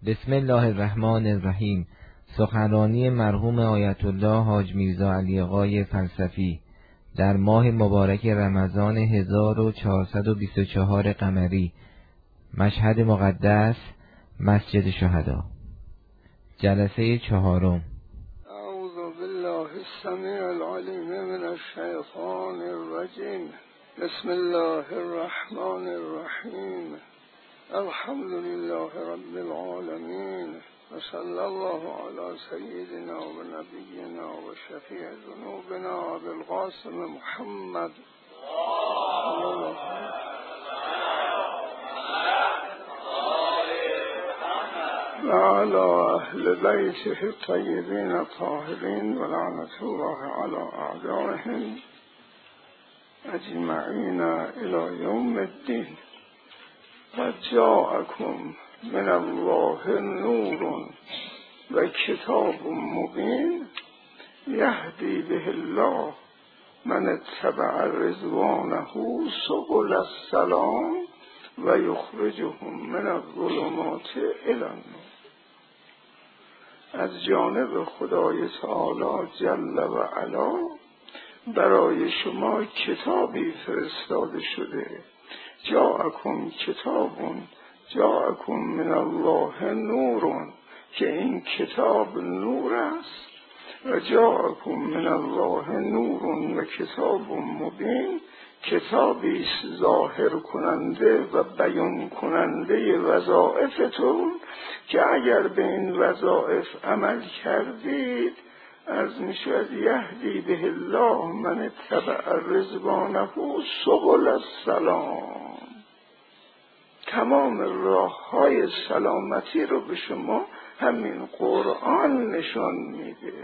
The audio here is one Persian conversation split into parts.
بسم الله الرحمن الرحیم. سخنرانی مرحوم آیت الله حاج میرزا علی آقای فلسفی در ماه مبارک رمضان 1424 قمری، مشهد مقدس، مسجد شهدا، جلسه چهارم. اعوذ بالله السمیع العلیم من الشیطان الرجیم. بسم الله الرحمن الرحیم. الحمد لله رب العالمین و صلی الله علی سیدنا و نبینا و شفیع ذنوبنا ابوالقاسم محمد و علی اهل بیته الطیبین الطاهرین و لعنت الله علی اعدائهم اجمعین الی یوم الدین. قد جاءکم من الله نور و کتاب مبین یهدی به الله من اتبع رضوانه سبل السلام و یخرجهم من الظلمات الی النور. از جانب خدای تعالی جل و علا برای شما کتابی فرستاده شده. جاءکم کتابون، جاءکم من الله نورون، که این کتاب نور است. و جاءکم من الله نورون و کتاب مبین، کتابی ظاهر کننده و بیان کننده وظایفتون که اگر به این وظایف عمل کردید از میشود یهدی به الله من اتبع رضوانه سبل السلام. تمام راه‌های سلامتی رو به شما همین قرآن نشان میده.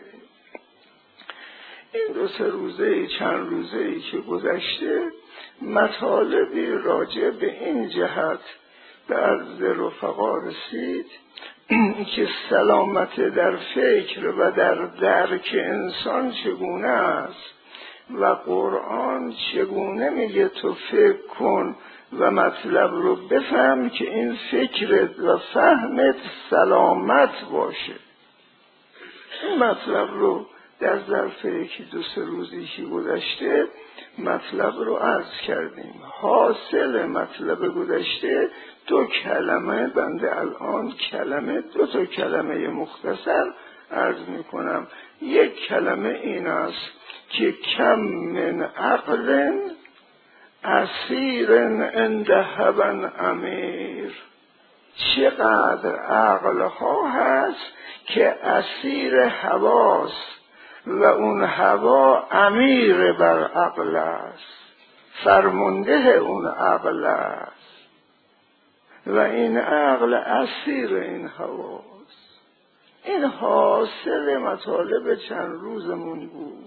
این دو سه روزه چند روزه‌ای که گذشته مطالبی راجع به این جهت به عرض رفقا رسید که سلامت در فکر و در درک انسان چگونه است و قرآن چگونه میگه تو فکر کن و مطلب رو بفهم که این فکرت و فهمت سلامت باشه. این مطلب رو در ظرف یکی دو سه روزی که گذشته مطلب رو عرض کردیم. حاصل مطلب گذشته دو کلمه، بنده الان دو تا کلمه مختصر عرض میکنم. یک کلمه این است که کم من عقل اسیر عند هوی امیر. چقدر عقل ها هست که اسیر هواست و اون هوا امیر بر عقل است، فرمانده اون عقل است و این عقل اسیر این هواست. این حاصل مطالب چند روزمون بود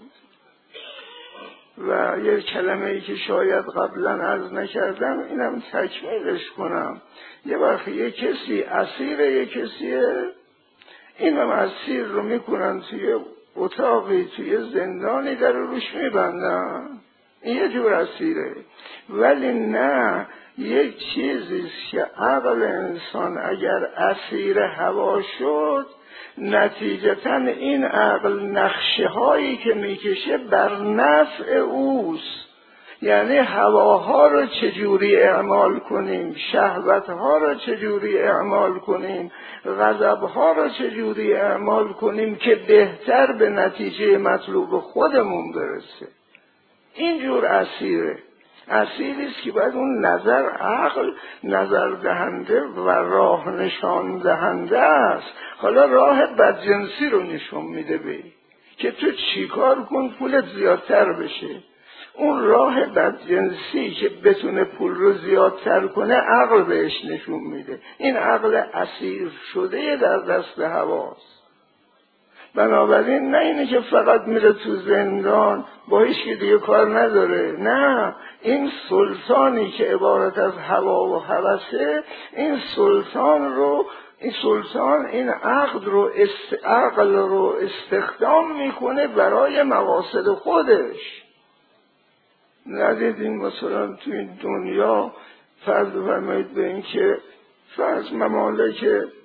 و یک کلمه ای که شاید قبلا عرض نکردم اینم تکمیلش کنم. یه وقت یک کسی اسیر یک کسیه، اینم اسیر رو میکنن توی اتاقی توی زندانی در روش میبندن، این یه جور اسیره. ولی نه، یک چیزیست که عقل انسان اگر اسیر هوا شد نتیجتا این عقل نقشه هایی که میکشه بر نفع اوست. یعنی هواها رو چجوری اعمال کنیم، شهوتها رو چجوری اعمال کنیم، غضبها رو چجوری اعمال کنیم که بهتر به نتیجه مطلوب خودمون برسه. اینجور اسیره. اسیریست که باید اون نظر عقل نظر دهنده و راه نشان دهنده است. حالا راه بدجنسی رو نشون میده که تو چیکار کن پولت زیادتر بشه. اون راه بدجنسی که بتونه پول رو زیادتر کنه عقل بهش نشون میده. این عقل اسیر شده در دست هواست. بنابراین نه اینه که فقط میره تو زندان با هیچ که دیگه کار نداره. نه، این سلطانی که عبارت از هوا و هوسه، این سلطان این عقل رو استخدام میکنه برای مقاصد خودش. ندیدین مثلا تو این دنیا فرض فرمایید به این که فرض ممالک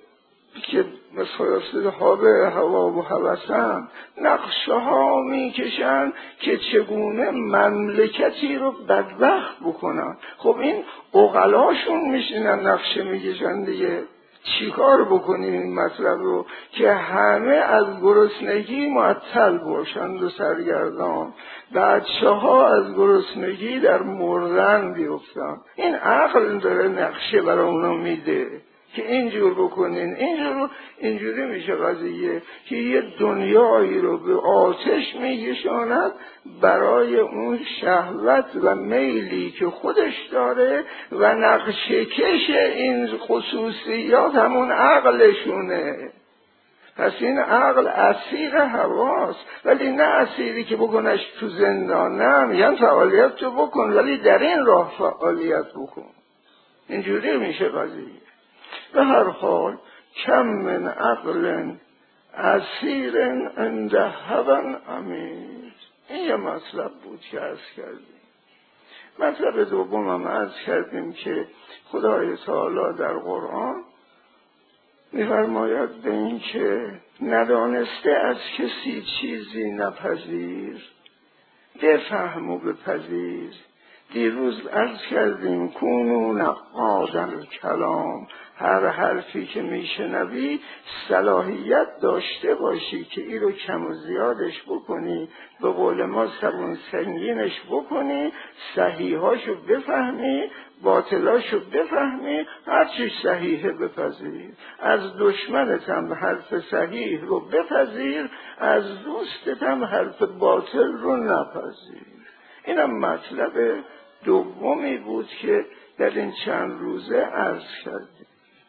که مثلا حابه هوا و هوسن نقشه ها میکشن که چگونه مملکتی رو بدبخت بکنن. خب این عقلاشون میشینن نقشه میکشن دیگه. چی کار بکنیم این مطلب رو که همه از گرسنگی معطل باشند و سرگردان، بچه ها از گرسنگی در مردن بیفتن. این عقل داره نقشه برای اونا میده که اینجور بکنین، اینجوری میشه قضیه که یه دنیایی رو به آتش میکشاند برای اون شهوت و میلی که خودش داره و نقشه کش این خصوصیات همون عقلشونه. پس این عقل اسیر هواست، ولی نه اسیری که بکنش تو زندان، نه میگن فعالیت تو بکن ولی در این راه فعالیت بکن. اینجوری میشه قضیه. به هر حال کم من عقل اسیر عند هوی امیر. این یه مطلب بود که عرض کردیم. مطلب دوم هم عرض کردیم که خدای تعالی در قرآن می‌فرماید به این که ندانسته از کسی چیزی نپذیر، بفهم و بپذیر. دیروز عرض کردیم کونو نقادا الکلام، هر حرفی که میشنوی صلاحیت داشته باشی که این رو کم و زیادش بکنی، به قول ما سبون سنگینش بکنی، صحیحاشو بفهمی، باطلاشو بفهمی، هر چیز صحیحه بپذیر. از دشمنت هم حرف صحیح رو بپذیر، از دوستت هم حرف باطل رو نپذیر. اینم مطلب دومی بود که در این چند روزه عرض کردیم.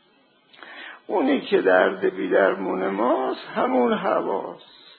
اونی که درد بی درمون ماست همون هواست.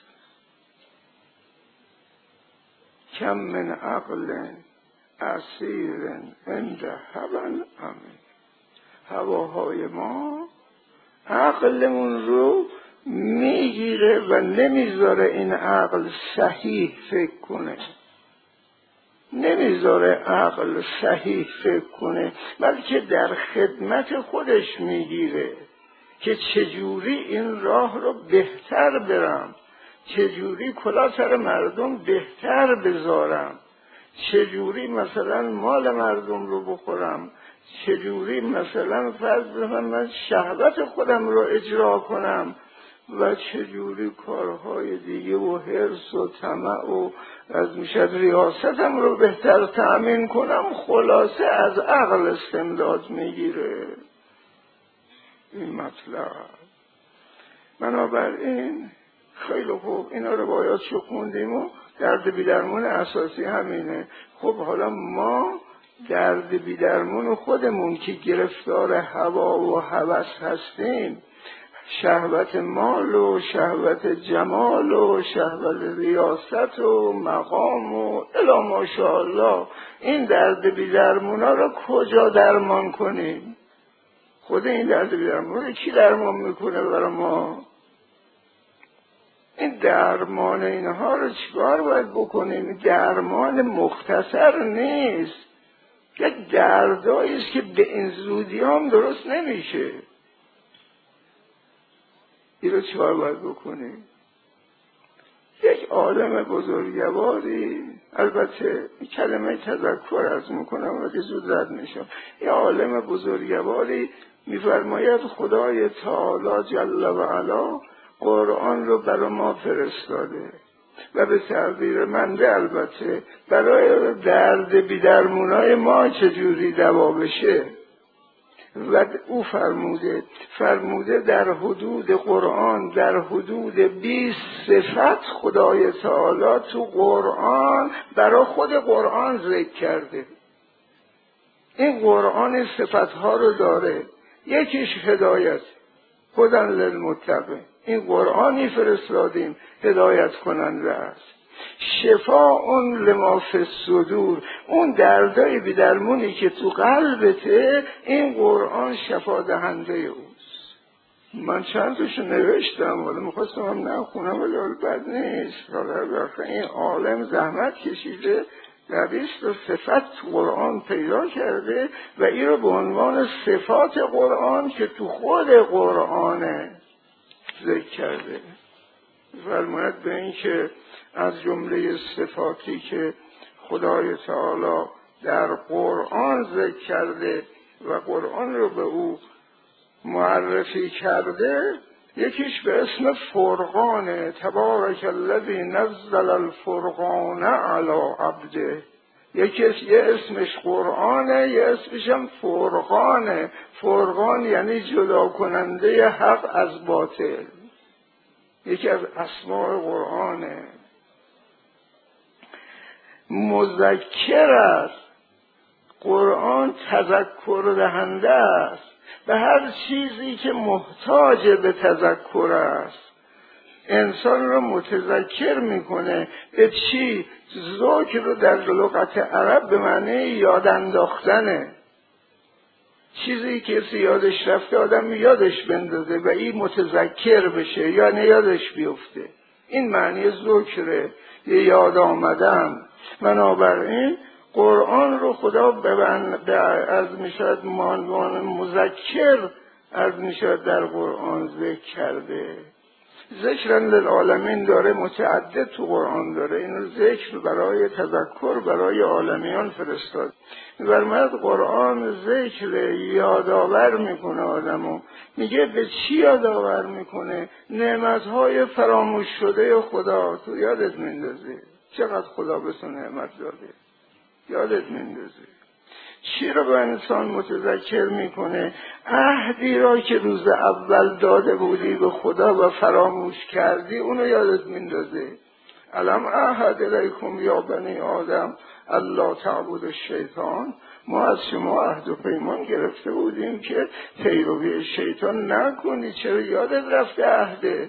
کم من عقل اسیر عند هوی امیر. هواهای ما عقلمون رو میگیره و نمیذاره این عقل صحیح فکر کنه، نمیذاره عقل صحیح فکر کنه، بلکه در خدمت خودش میگیره که چجوری این راه رو بهتر برم، چجوری کلاه سر مردم بهتر بذارم، چجوری مثلا مال مردم رو بخورم، چجوری مثلا فرض بزنم من شهوت خودم رو اجرا کنم و چجوری کارهای دیگه و حرص و طمع و از میشد ریاستم رو بهتر تأمین کنم. خلاصه از عقل استمداد میگیره این مطلب. بنابراین خیلی خوب اینا رو باید خوندیم و درد بیدرمون اساسی همینه. خب حالا ما درد بیدرمون خودمون که گرفتار هوا و هوس هستیم، شهوت مال و شهوت جمال و شهوت ریاست و مقام و الی ماشاءالله، این درد بیدرمونا رو کجا درمان کنیم؟ خود این درد بیدرمون رو کی درمان میکنه برای ما؟ این درمان اینها رو چیکار باید بکنیم؟ درمان مختصر نیست، یک دردایی است که به این زودی هم درست نمیشه. این رو چیکار باید بکنیم؟ یک عالم بزرگواری، البته کلمه تذکر عرض میکنم ولی زود رد میشم، یک عالم بزرگواری میفرماید خدای تعالی جل و علا قرآن رو برای ما فرستاده و به تعبیر منده البته برای درد بیدرمونای ما چجوری دوا بشه. و او فرموده در حدود قرآن، در حدود 20 صفت خدای تعالی تو قرآن برای خود قرآن ذکر کرده. این قرآن صفتها رو داره. یکیش هدایت، هدی للمتقین، این قرآنی فرستادیم هدایت کننده است. شفاء لما فی الصدور، اون دردای بیدرمونی که تو قلبته این قرآن شفا دهنده اوست. من چند تاشو نوشتم ولی میخواستم هم نخونم ولی بد نیست. این عالم زحمت کشیده 20 صفت تو قرآن پیدا کرده و این رو به عنوان صفات قرآن که تو خود قرآن ذکر کرده. فرماید به این که از جمله صفاتی که خدای تعالی در قرآن ذکر کرده و قرآن رو به او معرفی کرده، یکیش به اسم فرقانه، تبارک الذی نزل الفرقان علی عبده. یکیش یه اسمش قرآنه، یه اسمش هم فرقانه. فرقان یعنی جدا کننده حق از باطل، یکی از اسماء قرآنه. مذکر است، قرآن تذکر دهنده است به هر چیزی که محتاج به تذکر است. انسان رو متذکر میکنه به چی؟ ذکر رو در لغت عرب به معنی یاد انداختنه. چیزی که یادش رفته آدم یادش بندازه و این متذکر بشه یا یادش بیفته. این معنی ذکره، یه یاد آمدن. بنابراین قرآن رو خدا از میشد عنوان مذکر از میشد در قرآن ذکر کرده. ذکر للعالمین داره، متعدد تو قرآن داره. اینو ذکر برای تذکر برای عالمیان فرستاد. برمد قرآن ذکر یادآور میکنه آدمو. میگه به چی یادآور میکنه؟ نعمتهای فراموش شده خدا تو یادت میندازه. چقدر خدا به تو نعمت داده یادت میندازه. چی رو به انسان متذکر میکنه؟ عهدی را که روز اول داده بودی به خدا و فراموش کردی اونو یادت میندازه. الم عهد الیکم یا بنی آدم الا تعبدوا الشیطان. ما از شما عهد و پیمان گرفته بودیم که پیروی شیطان نکنی. چرا یادت رفته عهدت؟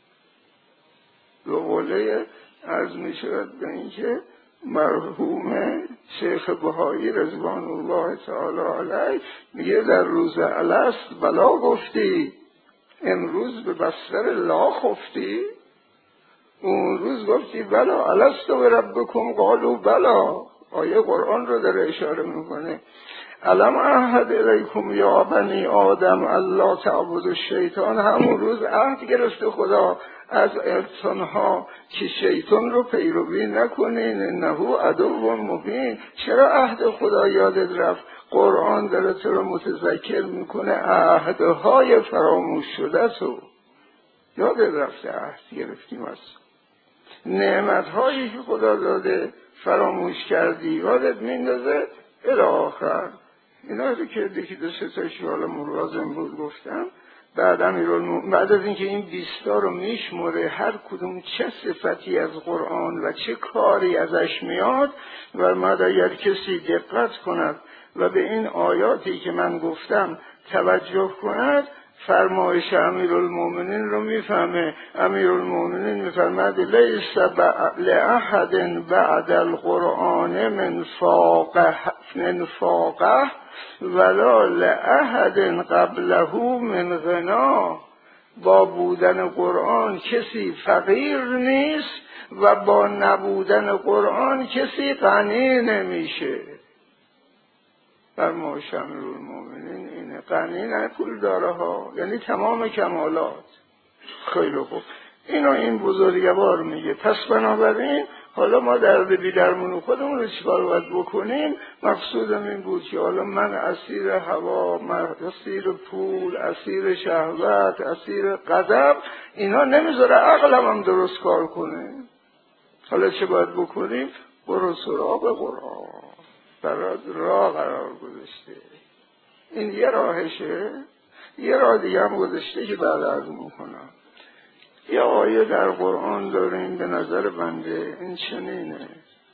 به قوله عرض میشود به این که مرحوم شیخ بهایی رضوان الله تعالی علیه میگه در روز الست بلا گفتی، امروز به بستر لا خفتی. اون روز گفتی بلا الست و ربکم قالوا بلا. آیه قرآن رو داره اشاره میکنه. الم عهد الیکم یا بنی آدم الا تعبدوا الشیطان. همون روز عهد گرفته خدا از انسانها که شیطان رو پیروی نکنین، انه عدو مبین. چرا عهد خدا یادت رفت؟ قرآن داره تو رو متذکر میکنه عهدهای فراموش شده تو یادت رفته. عهد گرفتیم از نعمتهایی که خدا داده فراموش کردی یادت میندازه الی آخر. اینا رو که دیگه دو سه تاشی حالا مرازم بود گفتم. بعد از اینکه این 20 رو میشمره هر کدوم چه صفتی از قرآن و چه کاری ازش میاد و بعد اگر کسی دقت کند و به این آیاتی که من گفتم توجه کند فرمایش امیرالمومنین رو میفهمه. امیرالمومنین میفرماد لیس لأحد بعد القرآن من فاقه ولا لأحد قبله من غنا. با بودن قرآن کسی فقیر نیست و با نبودن قرآن کسی غنی نمیشه. فرمایش امیرالمومنین اینه. غنی نه پول داره ها، یعنی تمام کمالات. خیلی خوب. اینو این بزرگوار میگه. پس بنابراین حالا ما در درمون خودمون رو چیکار باید بکنیم؟ مقصودم این بود که حالا من اسیر هوا، اسیر پول، اسیر شهوت، اسیر غضب، اینا نمیذاره عقلم هم درست کار کنه. حالا چه باید بکنیم؟ برو سراغ قرآن. برات راه قرار گذاشته. این یه راهشه. یه راه دیگه هم گذاشته که بعد عرض میکنم. یه آیه در قرآن داریم به نظر بنده این چنینه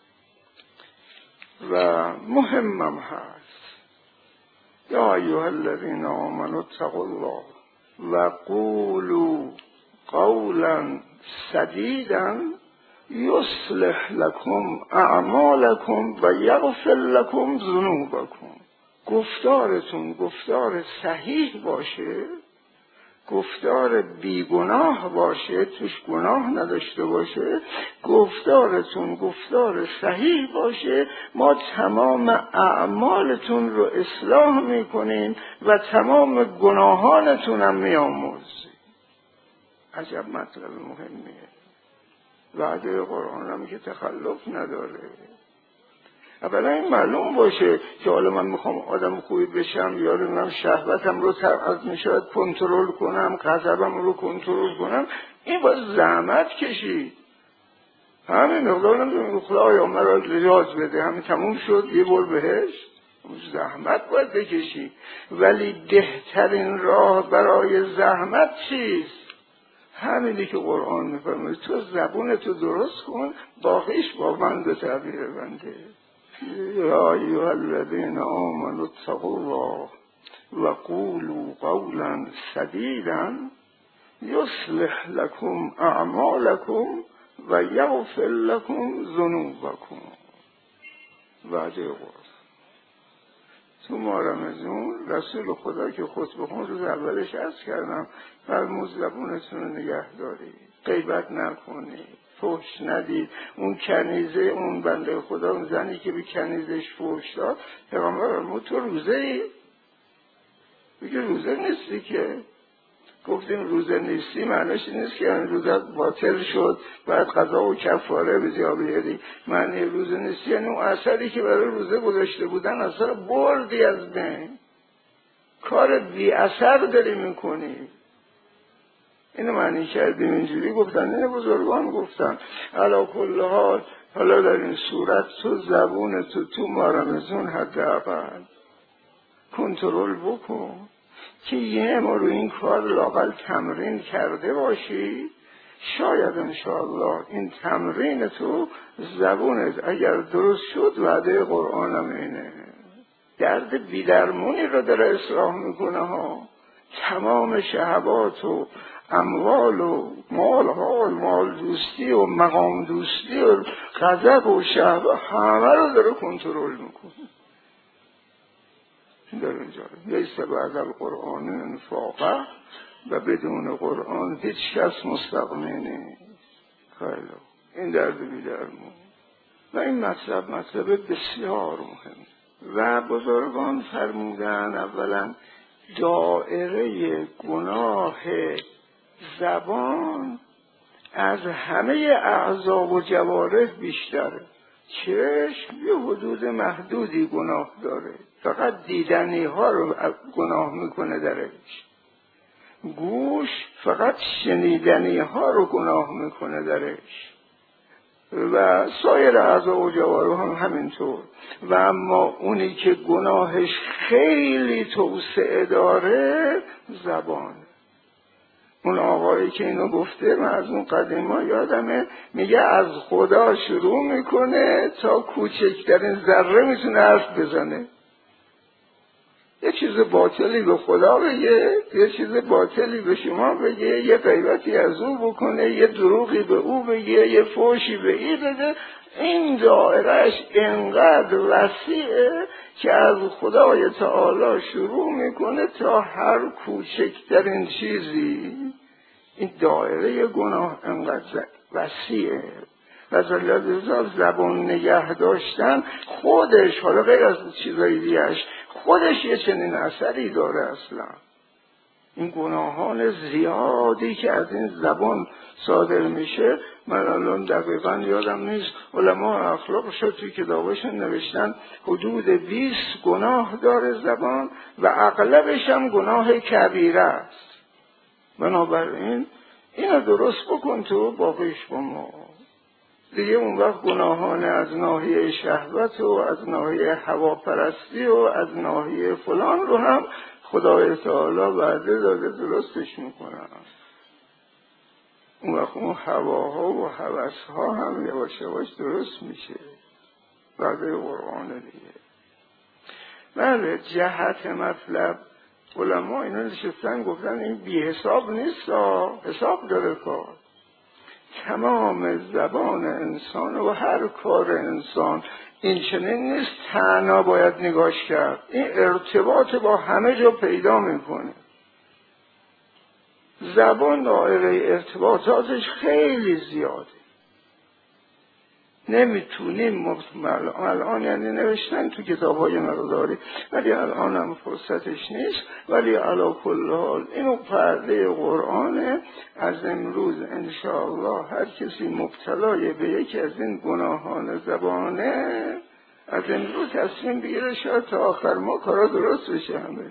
و مهمم هست. یا ایها الذین آمنوا اتقوا الله و قولوا قولا سدیدا یصلح لکم اعمالکم و یغفر لکم ذنوبکم. گفتارتون گفتار صحیح باشه گفتار بیگناه باشه، توش گناه نداشته باشه، گفتارتون گفتار صحیح باشه، ما تمام اعمالتون رو اصلاح میکنیم و تمام گناهانتون هم میآمرزیم. عجب مطلب مهمیه. وعده قرآن هم که تخلف نداره. اولا این معلوم باشه که حالا من میخوام آدم خوبی بشم، یا نمیدونم شهوتم رو از میشود کنترل کنم، غضبم رو کنترل کنم، این باید زحمت کشید. همین مقدار نمیدونم خدایا مرا نجات بده، همین تموم شد یه بار بهشت. زحمت باید بکشی. ولی بهترین راه برای زحمت چیست؟ همینی که قرآن میفرماید تو زبونتو درست کن، باقیش با من به تعبیر بنده. یا ایها الذین آمنوا اتقوا الله و قولوا قولا سدیدا یصلح لكم اعمالکم و یغفر لكم ذنوبکم. وعده قرآن. تو ماه رمضان رسول خدا که خطبه خون روز اولش عرض کردم فرمود زبونتون رو نگه دارید، غیبت نکنید، فحش ندید. اون کنیزه، اون بنده خدا، اون زنی که به کنیزش فحش داد، پیغمبر فرمود تو روزه ای؟ میگه روزه نیستی که. گفتیم روزه نیستی معنیش نیست که روزه باطل شد بعد قضا و کفاره به جا بیاری. معنی روزه نیستی یعنی اون اثری که برای روزه گذاشته بودن اثر بردی از بین، کار بی اثر داری میکنی. اینو معنی کردیم. اینجوری گفتن، این بزرگان گفتن. علی کل حال حالا در این صورت تو زبون تو ماه رمضان حداقل کنترل بکن که یه ما رو این کار لااقل تمرین کرده باشی. شاید انشاءالله این تمرین تو زبونت اگر درست شد، وعده قرآن هم اینه، درد بیدرمونی رو داره اصلاح میکنه ها. تمام شهوات و اموال و مال دوستی و مقام دوستی و غضب و شهوات همه رو داره کنترل میکنه. در اینجا لیس بعد القرآن انفاقه و بدون قرآن هیچ کس مستغنی نیست. خیلی این درد بیدرمون و این مطلب بسیار مهم. و بزرگان فرمودن اولا دایره گناه زبان از همه اعضا و جوارح بیشتره. چشم یه حدود محدودی گناه داره، فقط دیدنی ها رو گناه میکنه درش. گوش فقط شنیدنی ها رو گناه میکنه درش و سایر اعضا و جوارح هم همینطور. و اما اونی که گناهش خیلی توسعه داره زبان. اون آقایی که اینو گفته من از اون قدیما یادمه، میگه از خدا شروع میکنه تا کوچکترین ذره میتونه حرف بزنه. یه چیز باطلی به خدا بگه، یه چیز باطلی به شما بگه، یه غیبتی از او بکنه، یه دروغی به او بگه، یه فوشی به ای بده. این دایرهش انقدر وسیعه که از خدای تعالی شروع میکنه تا هر کوچکترین چیزی. این دایره گناه انقدر وسیعه و زبان نگه داشتن خودش، حالا غیر از چیزایی دیگهش، خودش یه چنین اثری داره. اصلا این گناهان زیادی که از این زبان صادر میشه، من الان دقیقا یادم نیست، علما اخلاقش توی کتابشون نوشتن حدود 20 گناه داره زبان و اغلبش هم گناه کبیره است. بنابراین اینو درست بکن تو، باقیش با ما دیگه. اون وقت گناهان از ناحیه شهوت و از ناحیه هواپرستی و از ناحیه فلان رو هم خدای تعالی وعده داده درستش میکنن. اون وقت اون هواها و هوسها هم یواش یواش درست میشه. وعده قرآن دیگه. بله، جهت مطلب علما اینا نشستن گفتن این بی حساب نیست، حساب داره کار. تمام زبان انسان و هر کار انسان این چنین نیست تنها باید نگاش کرد، این ارتباط با همه جا پیدا میکنه. زبان دایره ارتباطاتش خیلی زیاده. نمیتونیم الان یعنی نوشتن تو کتاب‌های مقداری، ولی الان هم فرصتش نیست. ولی علی کل حال اینو پرده قرآنه. از امروز انشاءالله هر کسی مبتلای به یکی از این گناهان زبانه از امروز تصمیم بگیره شاید تا آخر ما کارا درست بشه. همه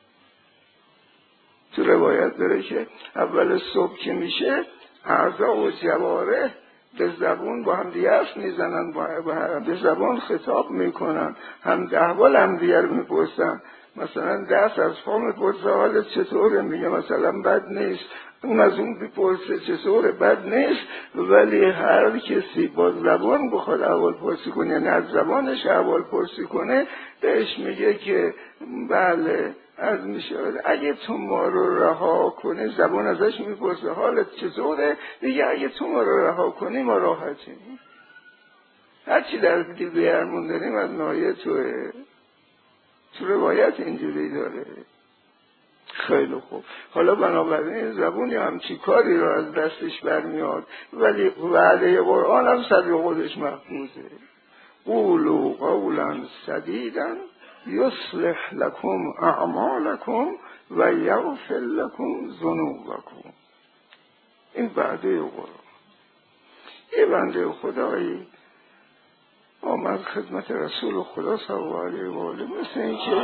تو روایت داره که اول صبح که میشه اعضا و جوارح به زبان با هم دیگه حرف میزنن، به زبان خطاب میکنن، هم احوال هم دیگه رو میپرسن. مثلا دست از پا میپرسه حالت چطوره، میگه مثلا بد نیست. اون از اون بپرسه چطوره، بد نیست. ولی هر کسی با زبان بخواد احوال پرسی کنه، یعنی از زبانش احوال پرسی کنه، بهش میگه که بله از میشه اگه تو ما رو رها کنی، زبان ازش میپرسه حالت چطوره، دیگه اگه تو ما رو رها کنی ما راحتیم. هرچی در دیگه بیرمون داریم از نایه توه. تو روایت اینجوری داره. خیلی خوب. حالا بنابراین زبونی همچی کاری رو از دستش برمیاد، ولی وعده قرآن هم سبی خودش محفوظه. قولوا قولا سدیدا یصلح لکم اعمالکم و یغفر لکم ذنوبکم. این وعده قرآن. یه بنده خدایی آمد خدمت رسول خدا صلی الله علیه و آله، مثل این که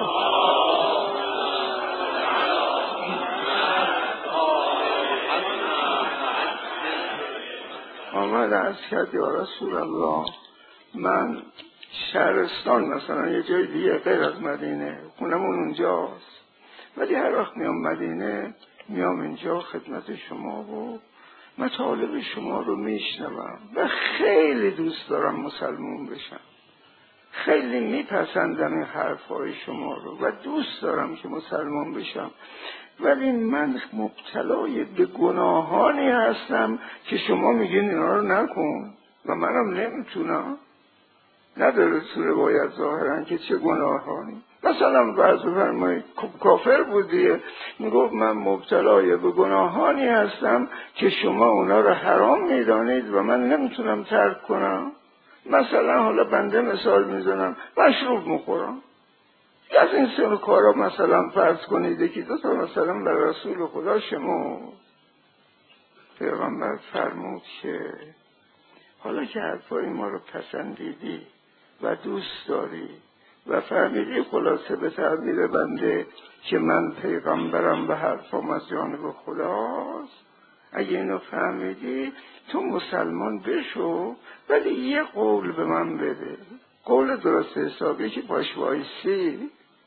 آمد عرض کرد یا رسول الله، من شهرستان مثلا یه جای دیگه غیر از مدینه، خونمون اونجاست، ولی هر وقت میام مدینه میام اینجا خدمت شما و مطالب شما رو میشنوم و خیلی دوست دارم مسلمون بشم. خیلی میپسندم این حرفای شما رو و دوست دارم که مسلمان بشم، ولی من مبتلای به گناهانی هستم که شما میگین اینا رو نکن و منم نمیتونم. نداره تو روایت ظاهرا که چه گناهانی. مثلا بعضی فرمایی کافر بودیه، میگفت من مبتلای به گناهانی هستم که شما اونا رو حرام میدانید و من نمیتونم ترک کنم. مثلا حالا بنده مثال میزنم، مشروب میخورم. از این سر کارا مثلا فرض کنید که دو تا مثلا بر رسول خدا شما پیغمبر فرمود که حالا که حرفای ما رو پسندیدی و دوست داری و فهمیدی خلاصه به تعبیر بنده که من پیغمبرم و حرفام از جانب خداست، اگه اینو فهمیدی تو مسلمان بشو، ولی یه قول به من بده، قول درست حسابی که باش وایسی.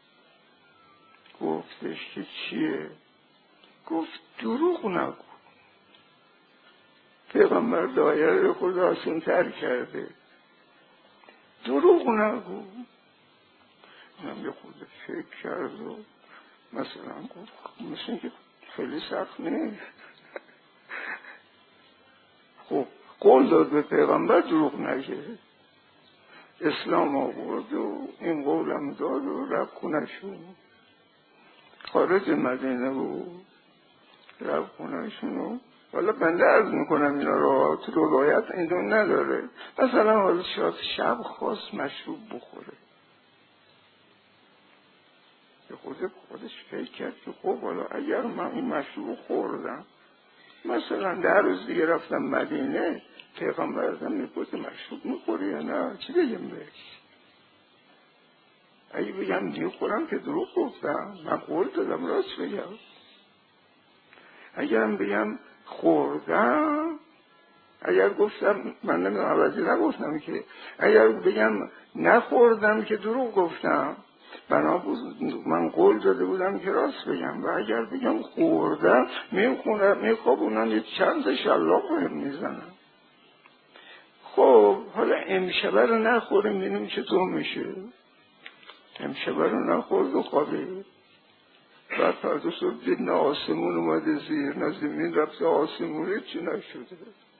گفتش که چیه؟ گفت دروغ نگو. پیغمبر دایره خود آسان تر کرده. دروغ نگو. اونم یه خود فکر کرد و مثلا گفت مثلا که خیلی سخت نیست. خب قول داد به پیغمبر، دروغ نگه. اسلام آورد و این قولم داد و رفت خونه‌شون، خارج مدینه بود، رفت خونه‌شون و حالا بنده عرض میکنم اینا رو تو روایت این نداره. مثلا حالا شب خواست مشروب بخوره، به خودش فکر کرد که خب حالا اگر من این مشروب خوردم، مثلا 10 روز دیگه رفتم مدینه، پیغمبر ازم میپرسه مشروب میخوری یا نه، چی بگم بهش؟ اگه بگم میخورم که دروغ گفتم، من قول دادم راست بگم. اگرم بگم خوردم، اگر گفتم من نمیدونم عوضی نگفتم که، اگر بگم نخوردم که دروغ گفتم، بنابود من قول داده بودم که راست بگم. و اگر بگم خوردم میخوابونم یه چند شلاق بهم میزنم. خب حالا امشبه رو نخوریم ببینیم چطور میشه. امشبه رو نخورد و خوابید. بعد فردا صبح دید نه آسمون اومده زیر، نه زمین رفته آسمون، چی نشده.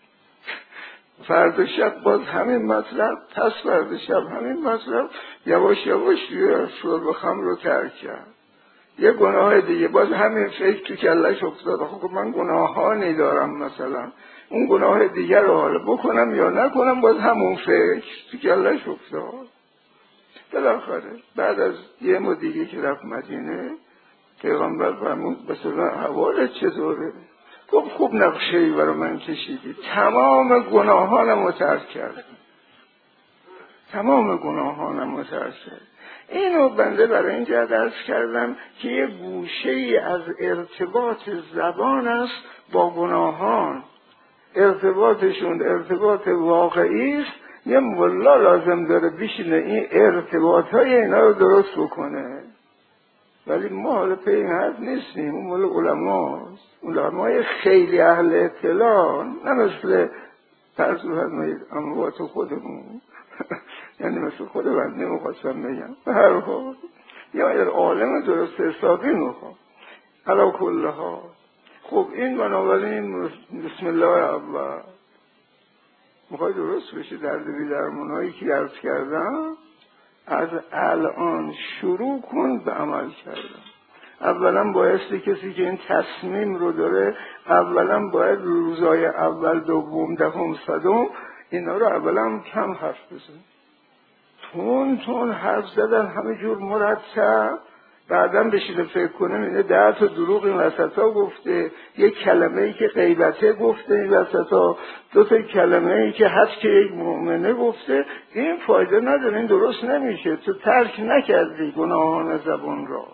فردا شب باز همین مطلب، پس فردا شب همین مطلب، یواش یواش شرب خمر رو ترک کرد. یه گناه دیگه باز همین فکر تو کلش افتاد، خب من گناهانی دارم مثلا، اون گناه دیگر رو حالا بکنم یا نکنم، باز همون فکر تو کلش افتاد. بالاخره بعد از یه مدتی که رفت مدینه، پیغمبر فرمود مثلا حوالت چطوره؟ گفت خوب نقشه‌ای برای من کشیدی، تمام گناهانم رو ترک کردم، تمام گناهانم رو ترک کردم. اینو بنده برای این جهت عرض کردم که یه گوشه‌ای از ارتباط زبان است با گناهان، ارتباطشون ارتباط واقعی است. یه ملا لازم داره بشینه این ارتباطهای اینا رو درست بکنه، ولی ما حالا پی این حرف نیستیم. اون مال علماست، علمای خیلی اهل اطلاع، نه مثل فرض فرمایید اموات خودمون یعنی مثل خود بنده نمیخواستم بگم، به هر حال یا اگر عالم درست حسابی میخوام علا کل حال. خب این بنابراین بسم الله اول میخوای درست بشه درد بی درمونایی که عرض کردم، از الان شروع کن به عمل کردن. اولا بایستی کسی که این تصمیم رو داره، اولا باید روزای اول دوم دهم صدم اینا رو اولا کم حرف بزن، تون حرف زدن همه جور مرتب، بعدم بشینه فکر کنه اینه 10 تا دروغ این وسطا گفته، یک کلمه ای که غیبته گفته این وسطا، 2 تا کلمه ای که حد که یک مؤمنه گفته، این فایده نداره، این درست نمیشه. تو ترک نکردی گناهان زبان را.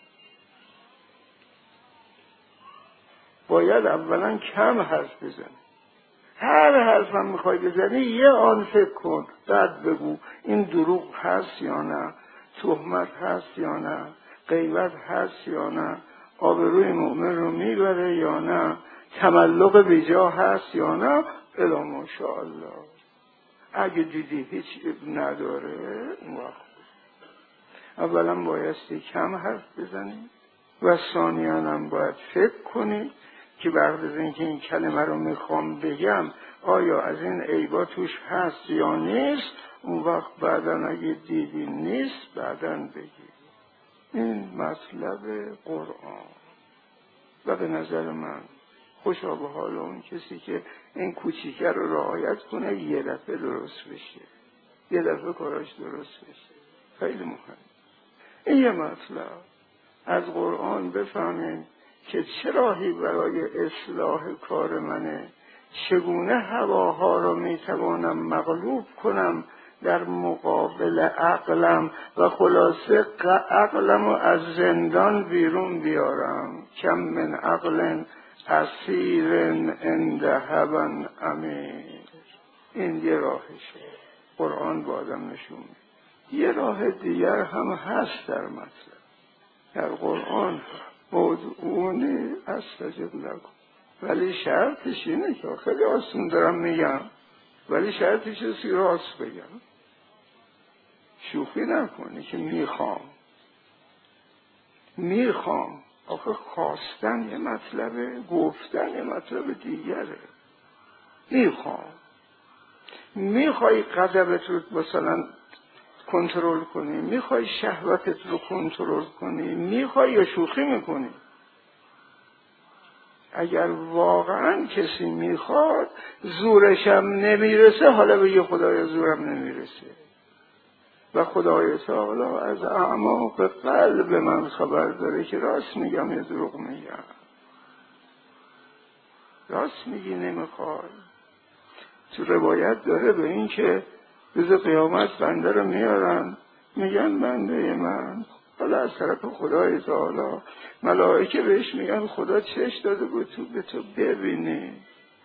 باید اولا کم حرف بزنی، هر حرف هم میخوای بزنی یه آن فکر کن، بعد بگو این دروغ هست یا نه، تهمت هست یا نه، غیبت هست یا نه، آبروی مؤمن رو میبره یا نه، تملق بیجا هست یا نه، الا ماشاءالله. اگه دیدی هیچ نداره اون وقت اولا بایستی کم حرف بزنی و ثانیاً هم باید فکر کنی که بعد از اینکه این کلمه رو میخوام بگم آیا از این عیبا توش هست یا نیست، اون وقت بعداً اگه دیدی نیست بعداً بگی. این مطلب قرآن و به نظر من خوشا به حال اون کسی که این کوچیکه رو رعایت کنه یه دفعه درست بشه، یه دفعه کاراش درست بشه. خیلی مهم. این یه مطلب از قرآن بفهمیم که چه راهی برای اصلاح کار منه، چگونه هواها رو میتوانم مغلوب کنم در مقابل عقلم و خلاصه عقلم رو از زندان بیرون بیارم. کم من عقل اسیر عند هوی امیر. این یه راهشه، قرآن با آدم نشون میده. یه راه دیگر هم هست در مطلب، در قرآن ادعونی استجب لکم، ولی شرطش اینه که خیلی آسون دارم میگم، ولی شرطش است که راست بگم، شوخی نکنی که میخوام. آخه خواستن یه مطلبه، گفتن یه مطلب دیگره. میخوای غضبت رو مثلا کنترل کنی، میخوای شهوتت رو کنترل کنی، میخوای یا شوخی میکنی. اگر واقعا کسی میخواد زورشم نمیرسه، حالا بگه خدایا زورم نمیرسه و خدای تعالی از اعماق قلب من خبر داره که راست میگم یا دروغ میگم. راست میگی نمیخواد. تو روایت داره به این که روز قیامت بنده رو میارن میگن بنده من، حالا از طرف خدای تعالی ملائکه بهش میگن خدا چش داده بود تو به تو ببینی،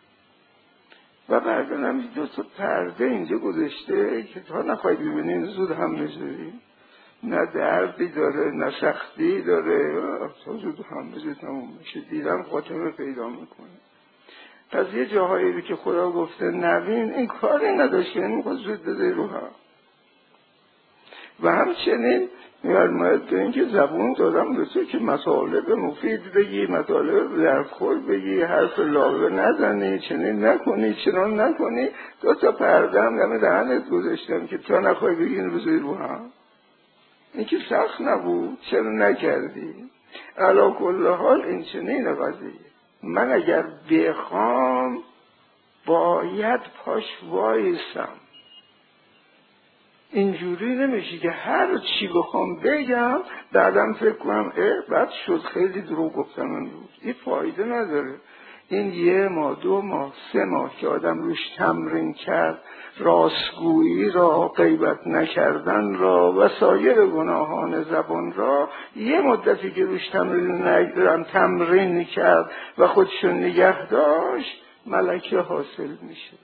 و بعدن هم 2 تا پرده اینجا گذاشته که تا نخوای ببینی زود هم بذاری، نه دردی داره نه سختی داره، تا زود هم بذاری تموم میشه، دیدم خاتمه پیدا میکنه. پس یه جاهایی که خدا گفته نبین، این کاری نداشته، یعنی میخواد زود بذاری رو هم. و همچنین می‌فرماید به این که زبون دادم به تو که مطالب مفید بگی، مطالب دردخور بگی، حرف لابه نزنی، چنین نکنی، چنان نکنی. 2 تا پرده هم دم دهنت گذاشتم که تا نخوای بگی این بذاری رو هم. این که سخت نبود، چرا نکردی؟ علی کل حال این چنین قضیه. من اگر بخوام باید پاش وایسم، اینجوری نمیشه که هر چی بخوام بگم بعدم فکر کنم بعد شد خیلی دروغ گفتم امروز، این فایده نداره. این 1 ماه 2 ماه 3 ماه که آدم روش تمرین کرد، راستگویی را، غیبت نکردن را و سایر گناهان زبان را، یه مدتی که روش تمرین کرد و خودشون نگه داشت، ملکه حاصل میشه.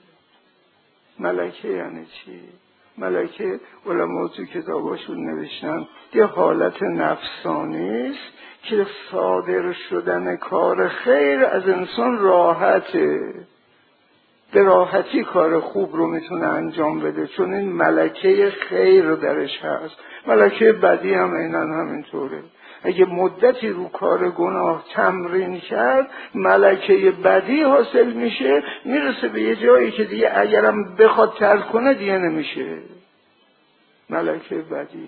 ملکه یعنی چی؟ ملکه علما تو کتاباشون نوشتن یه حالت نفسانی است که صادر شدن کار خیر از انسان راحته، به راحتی کار خوب رو میتونه انجام بده، چون این ملکه خیر درش هست. ملکه بدی هم عیناً همینطوره. اگه مدتی رو کار گناه تمرین کرد، ملکه بدی حاصل میشه، میرسه به یه جایی که دیگه اگرم بخواد ترک کنه دیگه نمیشه. ملکه بدی.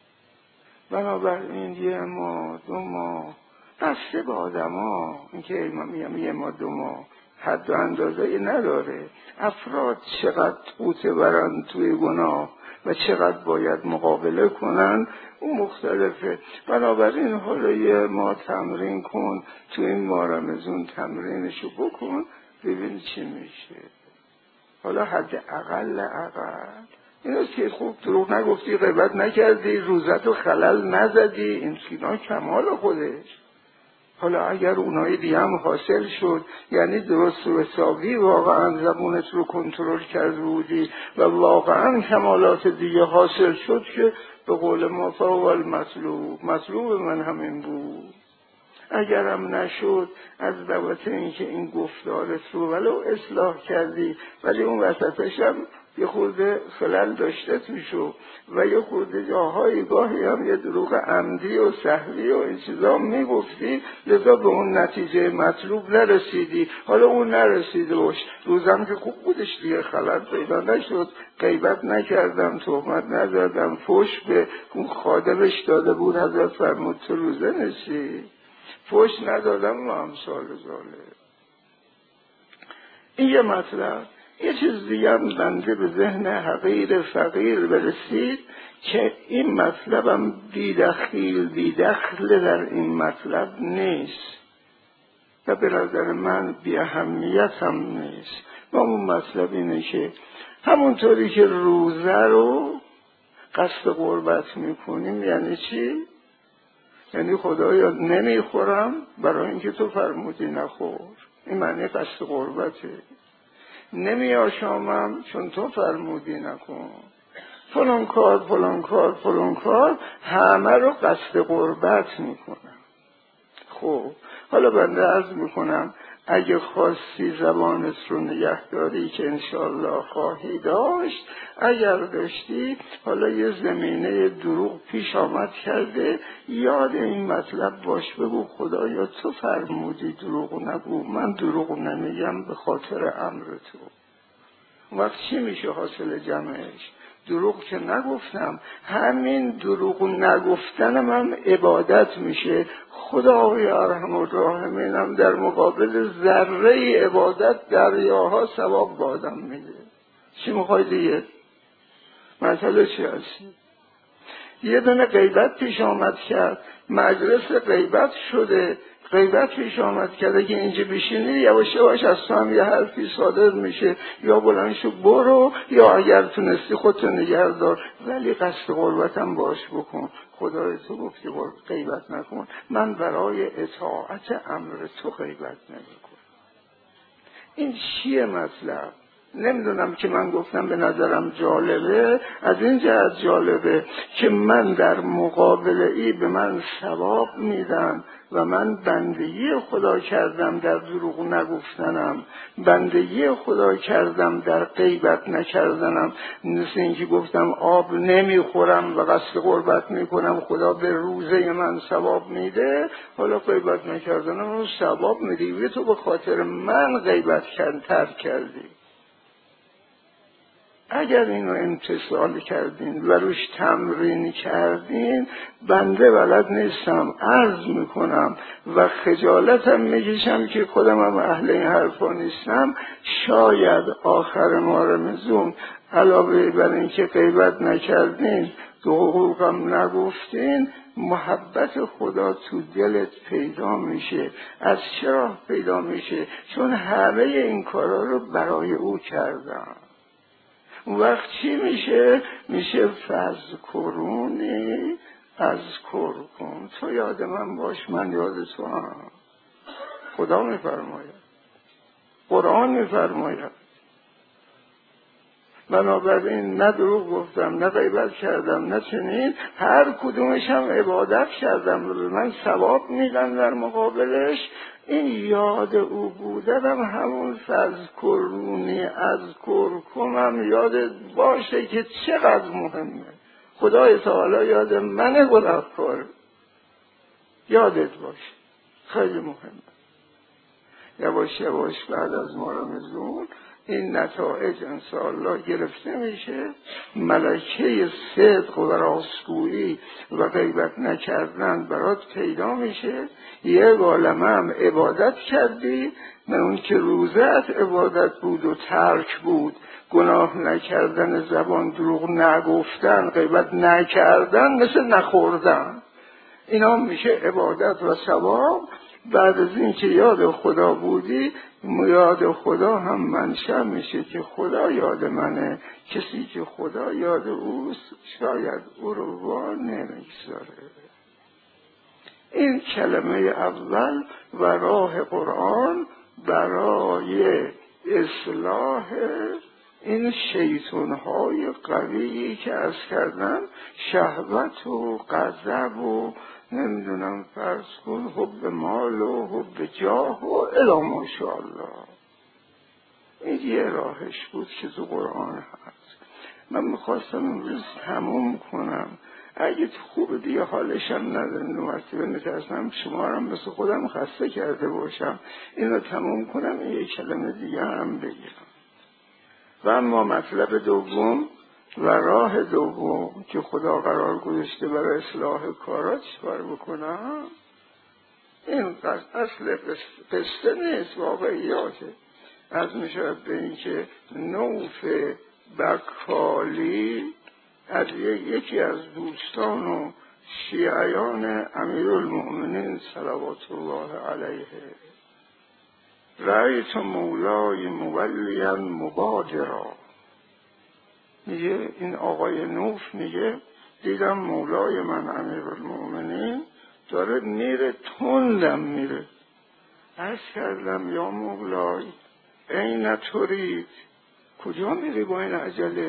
بنابراین 1 ماه 2 ماه بسته به آدم ها، این که من میگم 1 ماه 2 ماه حد و اندازه نداره. افراد چقدر قوطه برن توی گناه و چقدر باید مقابله کنن اون مختلفه. بنابراین حالا 1 ماه تمرین کن، تو این ماه رمضان تمرینشو بکن، ببین چی میشه. حالا حد اقل این است که خوب دروغ نگفتی، غیبت نکردی، روزت رو خلل نزدی، این سینا کمال خودش. حالا اگر اونای دیگه هم حاصل شد، یعنی درست و حسابی واقعا زبونت رو کنترل کرده بودی و واقعا کمالات دیگه حاصل شد، که به قول ما فاول مطلوب من همین بود. اگرم نشد، از بابت اینکه این گفتارت رو ولو اصلاح کردی، ولی اون وسطش هم یه خورده خلل داشته توشو و یه خورده جاهای گاهی هم یه دروغ عمدی و سهوی و این چیزا میگفتی، لذا به اون نتیجه مطلوب نرسیدی. حالا اون نرسیده باش، روزم که خوب بودش دیگه، خلل پیدا نشد، غیبت نکردم، تهمت نزدم، فحش به اون خادمش داده بود، حضرت فرمود تو روزه نشی، فحش ندادم و امثال ذالک. این یه مطلب. یه چیز دیگه هم بنده به ذهن حقیر فقیر برسید که این مطلبم بیدخل در این مطلب نیست و به نظر من بی اهمیت هم نیست. و اون مطلب اینه که همونطوری که روزه رو قصد قربت میکنیم، یعنی چی؟ یعنی خدایا نمیخورم برای اینکه تو فرمودی نخور، این معنی قصد قربته. نمی آشامم چون تو فرمودی نکن، فلان کار همه رو قصد قربت میکنم. خب حالا بنده عرض میکنم اگه خواستی زبانت رو نگه داری که انشاءالله خواهی داشت، اگر داشتی حالا یه زمینه دروغ پیش آمد کرده، یاد این مطلب باش، بگو خدایا تو فرمودی دروغ نگو، من دروغ نمیگم به خاطر امر تو. وقت چی میشه حاصل جمعش؟ دروغ که نگفتم، همین دروغ نگفتنم هم عبادت میشه. خدای ارحم الراحمینم در مقابل ذره عبادت دریاها ثواب به آدم میده. چی میخوای دیگه؟ مسئله چی هستی؟ یه دونه غیبت پیش آمد کرد، مجلس غیبت شده، غیبت پیش آمد کرده که اینجا بشینی یواش یواش از تو هم یه حرفی صادر میشه، یا بلند شو برو، یا اگر تونستی خودتو نگه دار، ولی قصد قربتم باش بکن. خدای تو گفتی غیبت نکن، من برای اطاعت امر تو غیبت نمیکنم. این چیه مطلب؟ نمیدونم که من گفتم به نظرم جالبه، از این جهت جالبه که من در مقابل ای به من ثواب میدن و من بندگی خدا کردم در دروغ نگفتنم، بندگی خدا کردم در غیبت نکردنم. مثل اینکه گفتم آب نمیخورم و قصد قربت میکنم، خدا به روزه من ثواب میده، حالا غیبت نکردنم اون ثواب میده، تو به خاطر من غیبت ترک کردی. اگر اینو امتثال کردین و روش تمرین کردین، بنده بلد نیستم عرض میکنم و خجالتم میکشم که خودم هم اهل این حرفا نیستم. شاید آخر ماه رمضان علاوه بر این که غیبت نکردین، حقوقم نگفتین، محبت خدا تو دلت پیدا میشه. از چرا پیدا میشه؟ چون همه این کارا رو برای او کردم. اون وقت چی میشه؟ میشه فذکرونی اذکرکم، تو یاد من باش من یاد تو هم. خدا میفرماید، قرآن میفرماید. بنابراین نه دروغ گفتم، نه غیبت کردم، نه چنین، هر کدومش هم عبادت کردم، من ثواب میدن در مقابلش. این یاد او بودم همون فذکرونی اذکرکم هم یادت باشه که چقدر مهمه. خدای تعالی یاد من گناهکار یادت باشه، خیلی مهمه. یواش یواش بعد از ما رمضان این نتایج انشاءالله گرفته میشه. ملکه صدق و راستگویی و غیبت نکردن برات پیدا میشه. یک عالمه هم عبادت کردی، من اون که روزت عبادت بود و ترک بود، گناه نکردن، زبان دروغ نگفتن، غیبت نکردن، مثل نخوردن، اینا میشه عبادت و ثواب. بعد از این که یاد خدا بودی، یاد خدا هم منشأ میشه که خدا یاد منه. کسی که خدا یاد اوست شاید او رو وا نمیگذاره. این کلمه اول و راه قرآن برای اصلاح این شیطانهای قویی که از کردن، شهوت و غضب و نمیدونم فرض کن حب مال و حب جاه و الی ماشاءالله. این یه راهش بود که تو قرآن هست. من میخواستم امروز تموم کنم، اگه خوب دیگه حالشم ندارم مرتبه نترسم شما هم مثل خودم خسته کرده باشم، اینو تموم کنم، این یک کلمه دیگه هم بگیرم. و اما مطلب دوم و راه دوم که خدا قرار گذاشته برای اصلاح کارات چیکار بکنم، این اصل قصه نیست، واقعیاته. از میشود به این که نوف بکالی از یکی از دوستان و شیعیان امیرالمؤمنین صلوات الله علیه، رأیت مولای مولیا مبادرا، میگه این آقای نوف میگه دیدم مولای من امیرالمؤمنین داره میره، تندم میره. عرض کردم یا مولای این ترید، کجا میری با این عجله؟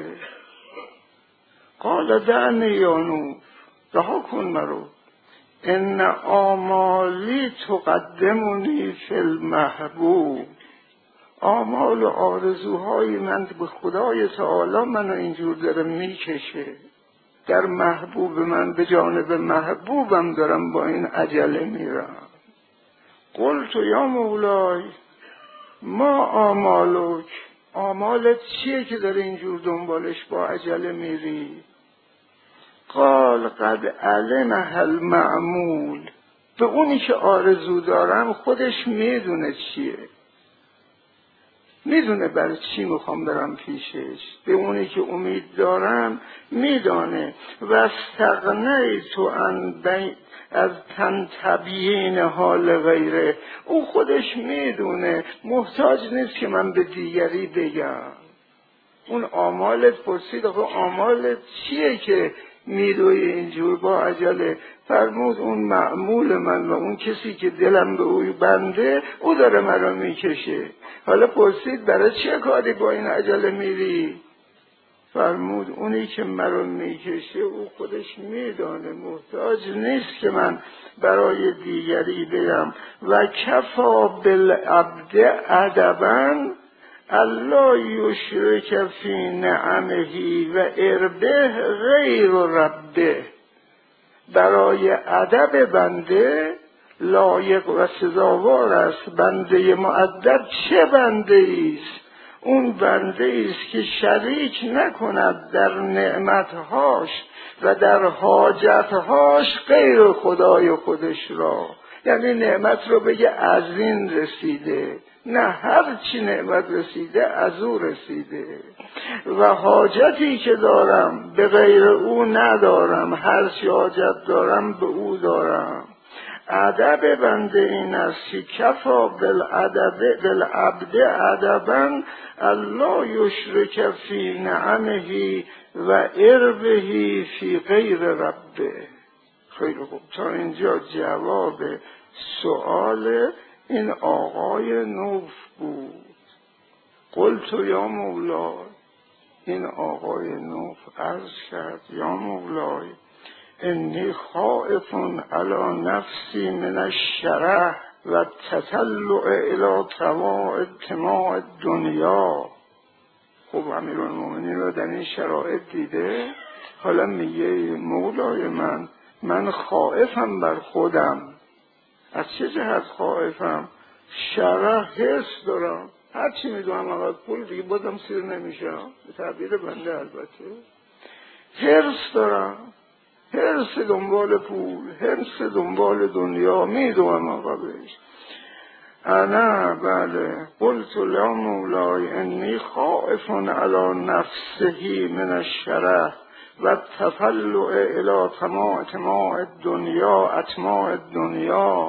قال دعنی یا نوف، رها کن مرو، ان آمالی تقدمونی فی المحبوب، آمال و آرزوهای من به خدای تعالی منو اینجور داره میکشه، در محبوب من به جانب محبوبم دارم با این عجله میرم. قلت یا مولای ما آمالک، آمالت چیه که داره اینجور دنبالش با عجله میری؟ قال قد علمها المعمول، به اونی که آرزو دارم خودش میدونه چیه، میدونه برای چی میخوام برم پیشش، به اونی که امید دارم میدانه. و استغنیت از تنتبیین حال غیره، او خودش میدونه، محتاج نیست که من به دیگری بگم. اون آمالت پرسید آخه آمالت چیه که میدوی اینجور با عجله؟ فرمود اون معمول من و اون کسی که دلم به اوی بنده، او داره مرا میکشه. حالا پرسید برای چه کاری با این عجله میری؟ فرمود اونی که مرا میکشه او خودش میدانه، محتاج نیست که من برای دیگری بگم. و کفا بالعبد ادبا الله یشرک فی نعمه و اربه غیر ربه، برای ادب بنده لایق و سزاوار است بنده مؤدب چه بنده ایست؟ اون بنده است که شریک نکند در نعمتهاش و در حاجتهاش غیر خدای خودش را. یعنی نعمت رو بگه از این رسیده، نه هر چی نعمت رسیده از او رسیده، و حاجتی که دارم به غیر او ندارم، هر چی حاجت دارم به او دارم. ادب بنده این است که کفا بالعبد ادبا الله یشرک فی نعمه و اربه فی غیر ربه. خیلی خوب، تا اینجا جواب سؤال این آقای نوف بود. قلت یا مولای، این آقای نوف عرض کرد یا مولای انی خائف علی نفسی من الشرح و تطلع الی طماع دنیا. خب امیرالمومنین رو در این شرایط دیده، حالا میگه مولای من خائفم بر خودم. از چه جهت خائفم؟ شرح حس دارم، هر چی میدونم اول پول دیگه بازم سیر نمیشم، به تعبیر بنده البته. حرص دارم، حرص دنبال پول، حرص دنبال دنیا، میدونم اولش. انا بله قلت لا مولای انی خائف علی نفسه من الشرح و تطلع الی طماع دنیا، اطماع دنیا.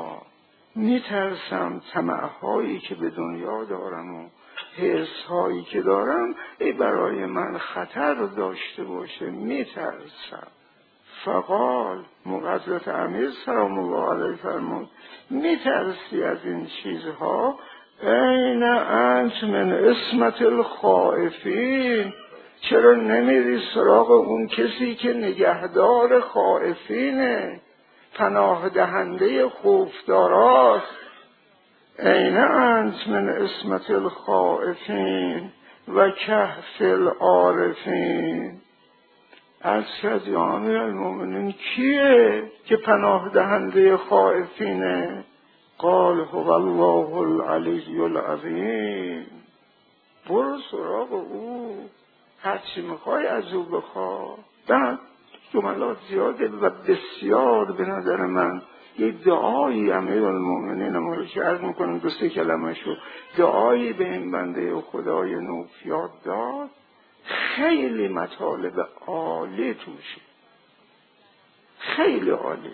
میترسم طمع‌هایی که به دنیا دارم و حرص‌هایی که دارم ای برای من خطر داشته باشه، میترسم. فقال حضرت امیر سلام الله علیه فرمود میترسی از این چیزها؟ این انت من عصمت الخائفین، چرا نمیری سراغ اون کسی که نگهدار خائفینه، پناه دهنده خوفداراست؟ این انت من عصمت الخائفین و کهف العارفین. از شد یا امیرالمومنین کیه که پناه دهنده خائفینه؟ قال هو الله العلی العظیم. برو سراغ او، هر چی میخوای از او بخوا. بعد جملات زیاده و بسیار به نظر من یه دعایی امیرالمومنین ما رو که عرض میکنم 2-3 کلمه شو دعایی به این بنده خدای نوف یاد داد. خیلی مطالب عالی توشه، خیلی عالی.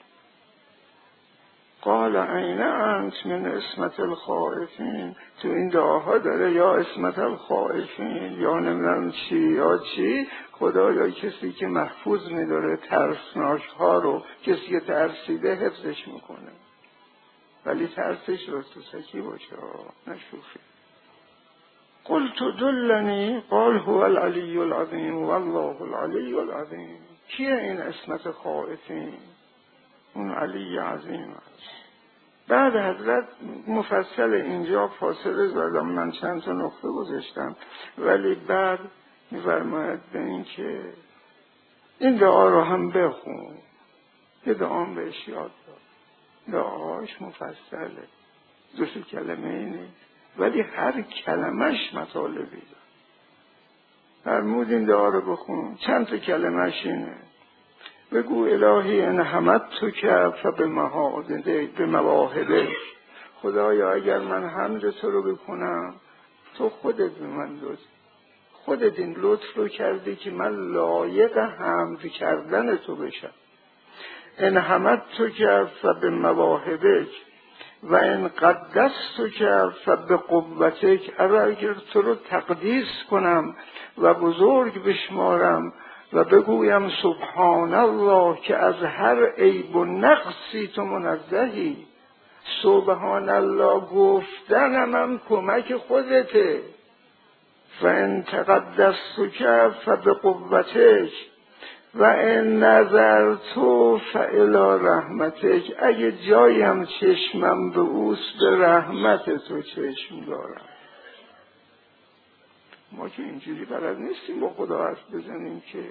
قال این انت من عصمت الخائفین. تو این دعاها داره یا عصمت الخائفین یا نمیدونم چی یا چی. خدا یا کسی که محفوظ میداره ترسناک ها رو، کسی که ترسیده حفظش میکنه، ولی ترسش رستوسکی باشه، نشوفی. قلت دلنی قال هو العلی العظیم والله العلی العظیم. کیه این عصمت خائفین؟ اون علی عظیم است. بعد حضرت مفصل اینجا فاصله زدم، من چند تا نقطه گذاشتم، ولی بعد می‌فرماید به این که این دعا رو هم بخون. یه دعا بهش یاد داد، دعاش مفصله، 2 کلمه اینه، ولی هر کلمش مطالبی داره. فرمود این دعا رو بخون، چند تا کلمش اینه: بگو الهی ان حمدتک فبمواهبک، خدایا اگر من حمد تو رو بکنم تو خودت به من لطف، خودت این لطف رو کردی که من لایق حمد کردن تو بشم. ان حمدتک فبمواهبک و ان قدستک فبقوتک، اگر تو رو تقدیس کنم و بزرگ بشمارم و بگویم سبحان الله که از هر عیب و نقصی تو منزهی، سبحان الله گفتنم هم کمک خودته. فان تقدستک فبقوتک و ان نظرت فالی رحمتک، اگه جایم چشمم به اوست به رحمت تو چشم دارم. ما که اینجوری بلد نیستیم با خدا حرف بزنیم که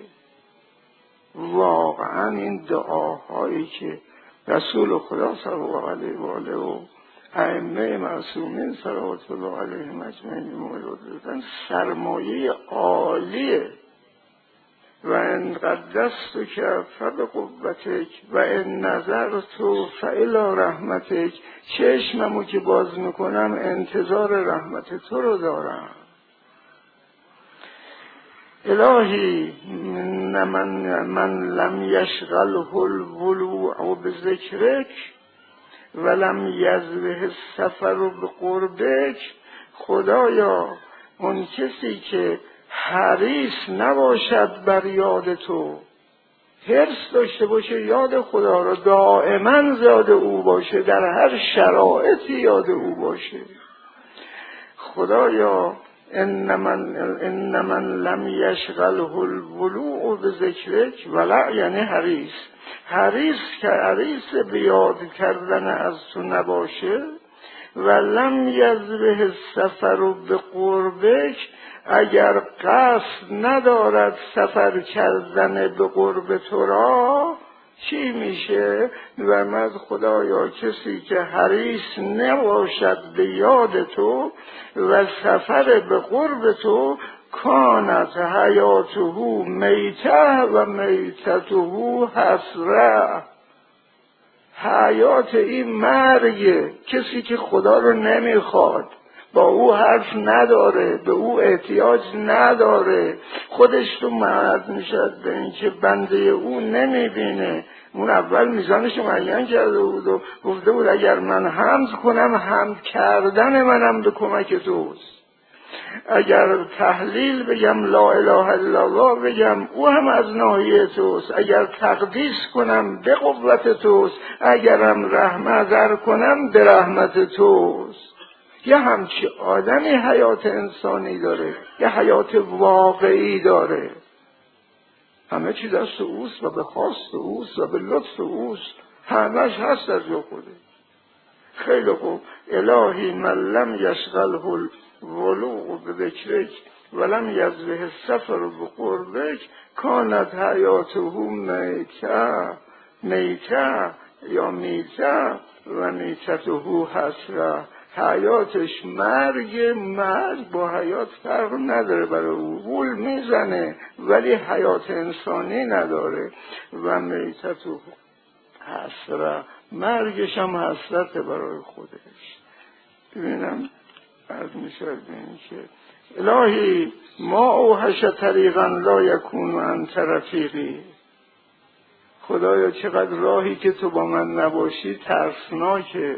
واقعا این دعاهایی که رسول خدا صلی الله علیه و آله و ائمه معصومین صلوات الله علیهم اجمعین موجودن سرمایه عالیه. و ان قدست که فبقوتک و ان نظرت فالی رحمتک، چشممو که باز میکنم انتظار رحمت تو رو دارم. الهی من لم یشغله الولوع بذکرک ولم یزله السفر بقربک، خدایا اون کسی که حریص نباشد بر یاد تو، حرص داشته باشه یاد خدا را دائما یاد او باشه، در هر شرایطی یاد او باشه. خدایا ان من لم یشغله الولوع بذکرک، ولا یعنی حریص به یاد کردن از تو نباشه، و لم یذبح السفر بقربک، اگر قصد ندارد سفر کردن به قرب تو را چی میشه؟ و من خدایا کسی که حریص نباشد به یاد تو و سفر به قرب تو، کانت حیاته میته و میتته حسره، حیات این مرگه. کسی که خدا رو نمیخواد، با او حرف نداره، به او احتیاج نداره، خودش تو معرض میشد به این که بنده او نمیبینه. اون اول میزانش معین کرده بود و گفته بود اگر من حمد کنم، حمد کردن منم به کمک توست. اگر تحلیل بگم، لا اله الا الله بگم، او هم از ناحیه توست. اگر تقدیس کنم به قوت توست، اگرم رحمت کنم به رحمت توست. یه همچی آدمی حیات انسانی داره، یه حیات واقعی داره، همه چی دست اوست و به خواست اوست و به لطف اوست، همش هست از جو خوده. خیلی خوب. الهی من لم یشغله الولوع بذکرک ولم یذبح السفر بقربک، کانت حیاته میته یا میته و میتته حسره، حیاتش مرگ با حیات فرق نداره، برای او غول میزنه ولی حیات انسانی نداره. و میتته حسره، مرگش هم حسرت برای خودش. ببینم عرض میشه ببینیم که الهی ما اوحش طریقا لا یکون انت رفیقی، خدایا چقدر راهی که تو با من نباشی ترسناکه.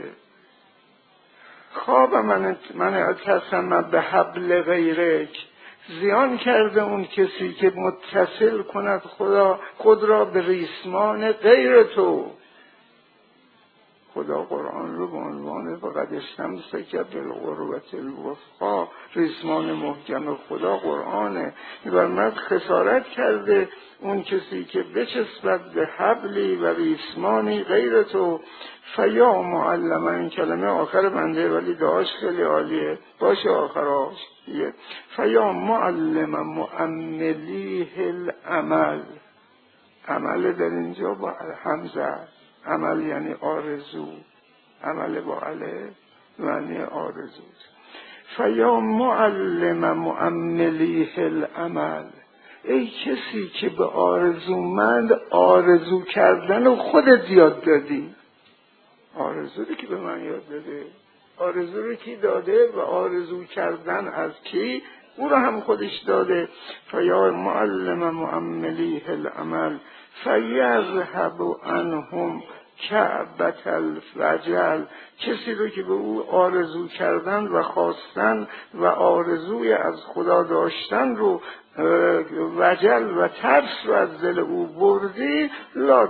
خواب من اعتصم به حبل غیرک، زیان کرده اون کسی که متصل کند خود را به ریسمان غیر تو. خدا قرآن رو به عنوان فقط استمسک بالعروة الوثقی، ریسمان محکم خدا قرآنه. بر مرد خسارت کرده اون کسی که بچسبد به حبلی و ریسمانی غیر تو. فیا معلم، این کلمه آخر بنده ولی دعاش خیلی عالیه، باشه آخراش. فیا معلم مؤملیه العمل، عمل در اینجا با همزه، عمل یعنی آرزو، عمل با علیه معنی آرزو. فیا معلم مؤملیه العمل، ای کسی که به آرزومند آرزو کردن و خودت یاد دادی. آرزو رو که به من یاد داده، آرزو رو کی داده و آرزو کردن از کی؟ او رو هم خودش داده. فیا معلم مؤملیه العمل فیذهب عنهم کعبة الوجل، کسی رو که به او آرزو کردن و خواستن و آرزوی از خدا داشتن رو وجل و ترس رو از دل او بردی، لا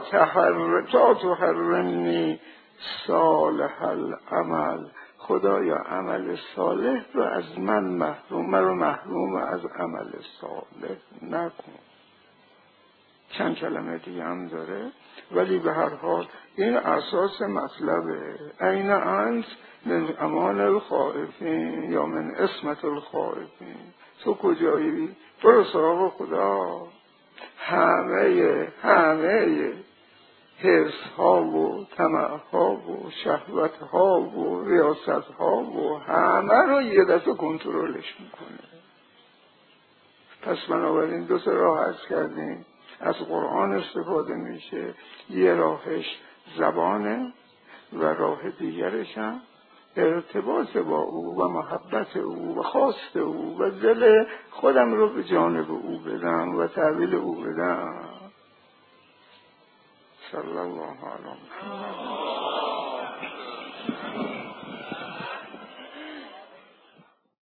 تحرمنی صالح العمل، خدایا عمل صالح رو از من محروم از عمل صالح نکن. چند کلمه دیگه هم داره ولی به هر حال این اساس مطلبه. این انت من امان الخائفین یا من اسمت الخائفین، تو کجایی؟ برو سراغ خدا. همه حرص‌ها و طمع‌ها و شهوت‌ها و ریاست‌ها و همه رو یه دفعه کنترلش میکنه. پس بنابراین دو تا راه عرض کردیم. از قرآن استفاده میشه، یه راهش زبانه و راه دیگرش هم ارتباط با او و محبت او و خواست او و دل خودم رو به جانب او بدم و تحویل او بدم. صلی الله علیه و سلم.